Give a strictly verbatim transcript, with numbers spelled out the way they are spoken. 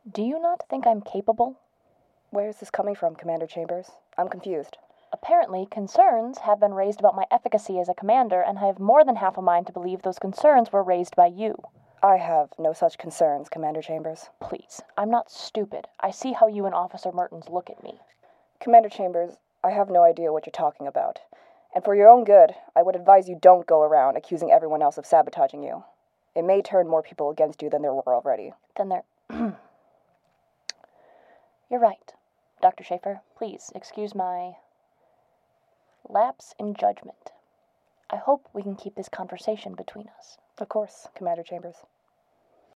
Do you not think I'm capable? Where is this coming from, Commander Chambers? I'm confused. Apparently, concerns have been raised about my efficacy as a commander, and I have more than half a mind to believe those concerns were raised by you. I have no such concerns, Commander Chambers. Please, I'm not stupid. I see how you and Officer Mertens look at me. Commander Chambers, I have no idea what you're talking about. And for your own good, I would advise you don't go around accusing everyone else of sabotaging you. It may turn more people against you than there were already. Then there... You're right. Doctor Schaefer, please excuse my lapse in judgment. I hope we can keep this conversation between us. Of course, Commander Chambers.